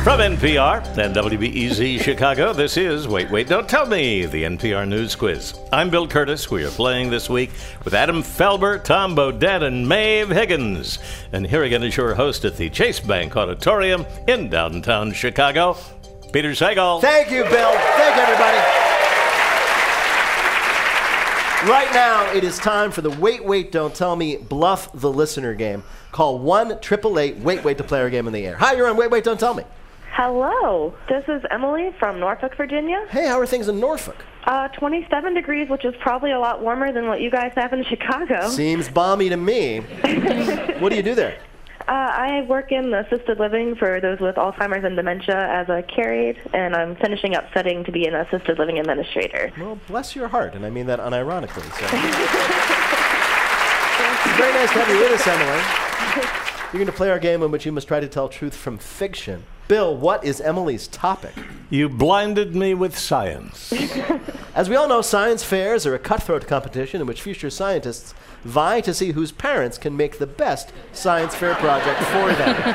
From NPR and WBEZ Chicago, this is Wait, Wait, Don't Tell Me, the NPR News Quiz. I'm Bill Curtis. We are playing this week with Adam Felber, Tom Bodett, and Maeve Higgins. And here again is your host at the Chase Bank Auditorium in downtown Chicago, Peter Sagal. Thank you, Bill. Thank you, everybody. Right now, it is time for the Wait, Wait, Don't Tell Me Bluff the Listener game. Call 1-888-WAIT-WAIT to play our game in the air. Hi, you're on Wait, Wait, Don't Tell Me. Hello, this is Emily from Norfolk, Virginia. Hey, how are things in Norfolk? 27 degrees, which is probably a lot warmer than what you guys have in Chicago. Seems balmy to me. What do you do there? I work in assisted living for those with Alzheimer's and dementia as a care aide, and I'm finishing up studying to be an assisted living administrator. Well, bless your heart, and I mean that unironically. So. It's very nice to have you with us, Emily. You're going to play our game in which you must try to tell truth from fiction. Bill, what is Emily's topic? You blinded me with science. As we all know, science fairs are a cutthroat competition in which future scientists vie to see whose parents can make the best science fair project for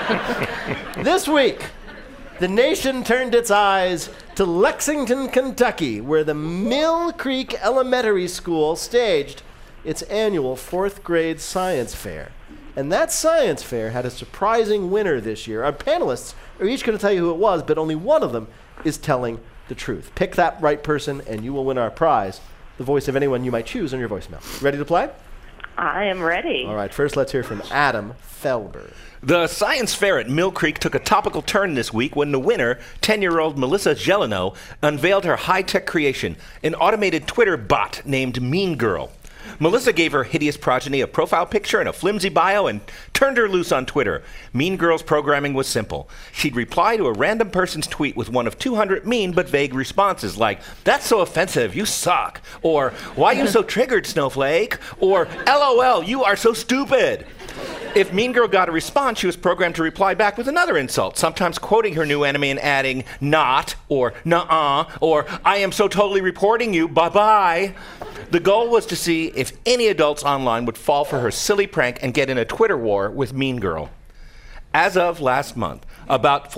them. This week, the nation turned its eyes to Lexington, Kentucky, where the Mill Creek Elementary School staged its annual 4th grade science fair. And that science fair had a surprising winner this year. Our panelists are each going to tell you who it was, but only one of them is telling the truth. Pick that right person, and you will win our prize, the voice of anyone you might choose on your voicemail. Ready to play? I am ready. All right, first let's hear from Adam Felber. The science fair at Mill Creek took a topical turn this week when the winner, 10-year-old Melissa Jeleno, unveiled her high-tech creation, an automated Twitter bot named Mean Girl. Melissa gave her hideous progeny a profile picture and a flimsy bio and turned her loose on Twitter. Mean Girl's programming was simple. She'd reply to a random person's tweet with one of 200 mean but vague responses like, "That's so offensive, you suck," or "Why you so triggered, snowflake?" or "LOL, you are so stupid." If Mean Girl got a response, she was programmed to reply back with another insult, sometimes quoting her new enemy and adding, "not," or "nuh-uh," or "I am so totally reporting you, bye-bye." The goal was to see if any adults online would fall for her silly prank and get in a Twitter war with Mean Girl. As of last month, about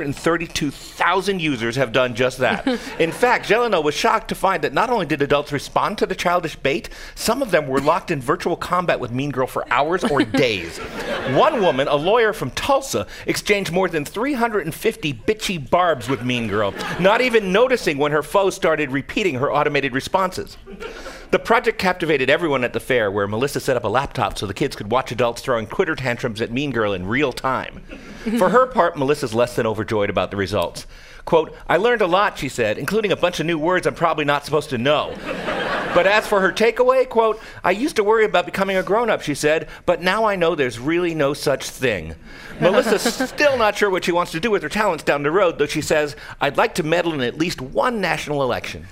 432,000 users have done just that. In fact, Jeleno was shocked to find that not only did adults respond to the childish bait, some of them were locked in virtual combat with Mean Girl for hours or days. One woman, a lawyer from Tulsa, exchanged more than 350 bitchy barbs with Mean Girl, not even noticing when her foe started repeating her automated responses. The project captivated everyone at the fair, where Melissa set up a laptop so the kids could watch adults throwing Twitter tantrums at Mean Girl in real time. For her part, Melissa's less than overjoyed about the results. Quote, "I learned a lot," she said, "including a bunch of new words I'm probably not supposed to know." But as for her takeaway, quote, "I used to worry about becoming a grown-up," she said, "but now I know there's really no such thing." Melissa's still not sure what she wants to do with her talents down the road, though she says, "I'd like to medal in at least one national election."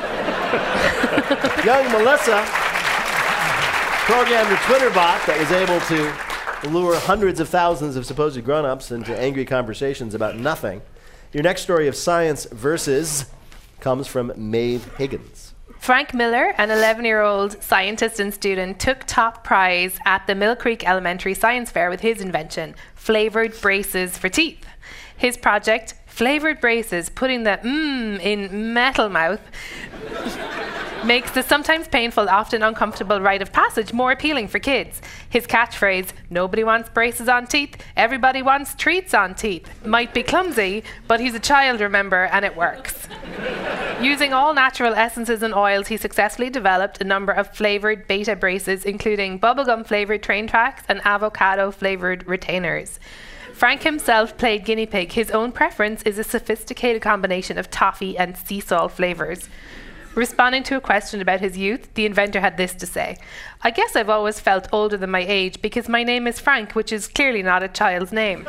Young Melissa programmed a Twitter bot that was able to lure hundreds of thousands of supposed grown-ups into angry conversations about nothing. Your next story of science versus comes from Maeve Higgins. Frank Miller, an 11-year-old scientist and student, took top prize at the Mill Creek Elementary Science Fair with his invention, flavored braces for teeth. His project, flavored braces, putting the in metal mouth, makes the sometimes painful, often uncomfortable rite of passage more appealing for kids. His catchphrase, "Nobody wants braces on teeth, everybody wants treats on teeth," might be clumsy, but he's a child, remember, and it works. Using all natural essences and oils, he successfully developed a number of flavored beta braces, including bubblegum-flavored train tracks and avocado-flavored retainers. Frank himself played guinea pig. His own preference is a sophisticated combination of toffee and sea salt flavors. Responding to a question about his youth, the inventor had this to say: "I guess I've always felt older than my age because my name is Frank, which is clearly not a child's name."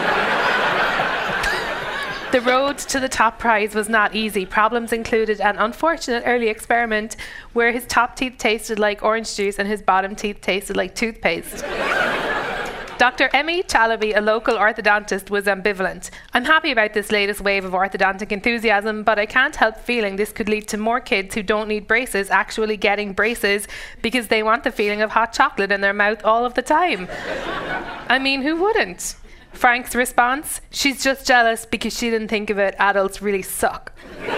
The road to the top prize was not easy. Problems included an unfortunate early experiment where his top teeth tasted like orange juice and his bottom teeth tasted like toothpaste. Dr. Emmy Chalabi, a local orthodontist, was ambivalent. "I'm happy about this latest wave of orthodontic enthusiasm, but I can't help feeling this could lead to more kids who don't need braces actually getting braces because they want the feeling of hot chocolate in their mouth all of the time." I mean, who wouldn't? Frank's response, she's just jealous because she didn't think of it. Adults really suck.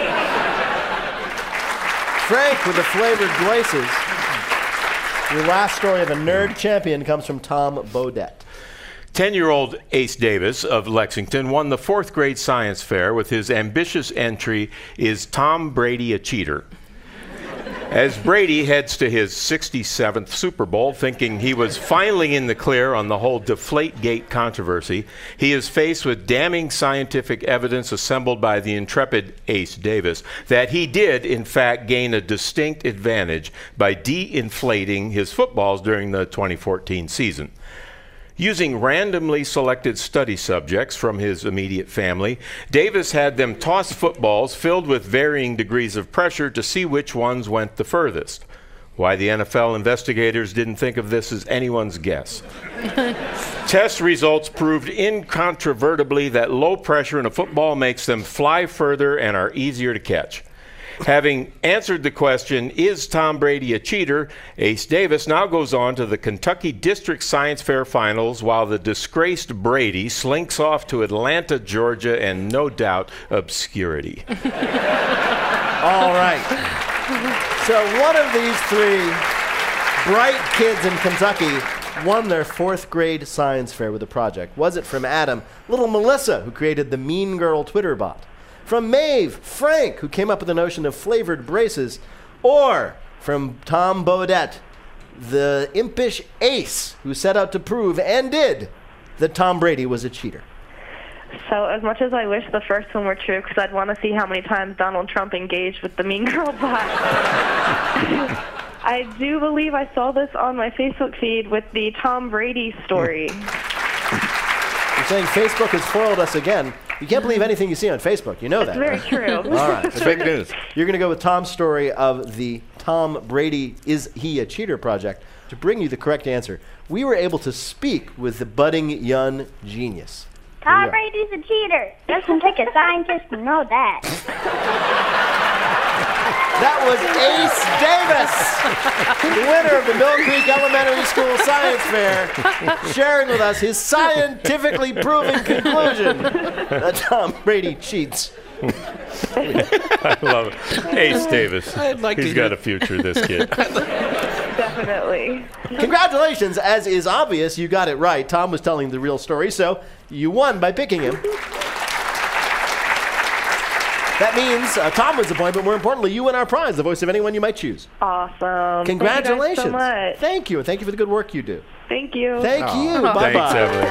Frank with the flavored glaces. Your last story of a nerd champion comes from Tom Bodett. 10-year-old Ace Davis of Lexington won the 4th grade science fair with his ambitious entry, Is Tom Brady a Cheater? As Brady heads to his 67th Super Bowl, thinking he was finally in the clear on the whole Deflategate controversy, he is faced with damning scientific evidence assembled by the intrepid Ace Davis that he did, in fact, gain a distinct advantage by de-inflating his footballs during the 2014 season. Using randomly selected study subjects from his immediate family, Davis had them toss footballs filled with varying degrees of pressure to see which ones went the furthest. Why the NFL investigators didn't think of this is anyone's guess. Test results proved incontrovertibly that low pressure in a football makes them fly further and are easier to catch. Having answered the question, is Tom Brady a cheater, Ace Davis now goes on to the Kentucky District Science Fair Finals while the disgraced Brady slinks off to Atlanta, Georgia, and no doubt obscurity. All right. So one of these 3 bright kids in Kentucky won their 4th grade science fair with a project. Was it from Adam, little Melissa, who created the Mean Girl Twitter bot? From Maeve, Frank, who came up with the notion of flavored braces? Or from Tom Bodett, the impish Ace, who set out to prove, and did, that Tom Brady was a cheater? So as much as I wish the first one were true, because I'd want to see how many times Donald Trump engaged with the Mean Girl bot, I do believe I saw this on my Facebook feed with the Tom Brady story. You're saying Facebook has foiled us again. You can't believe anything you see on Facebook. You know that. Very right? true. All right. It's fake news. You're going to go with Tom's story of the Tom Brady Is He a Cheater project. To bring you the correct answer, we were able to speak with the budding young genius. Tom Brady's a cheater. Doesn't take a scientist to know that. That was Ace Davis, the winner of the Mill Creek Elementary School Science Fair, sharing with us his scientifically proven conclusion that Tom Brady cheats. I love it. Ace Davis. He's got a future, this kid. Definitely. Congratulations. As is obvious, you got it right. Tom was telling the real story, so you won by picking him. That means Tom wins the point, but more importantly, you win our prize, the voice of anyone you might choose. Awesome. Congratulations. Thank you guys so much. Thank you, and thank you for the good work you do. Thank you. Thank you. Bye-bye. Thanks, Evelyn.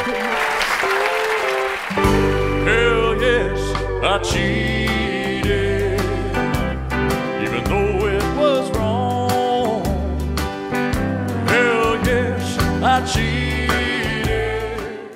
Hell yes, I cheated, even though it was wrong. Hell yes, I cheated.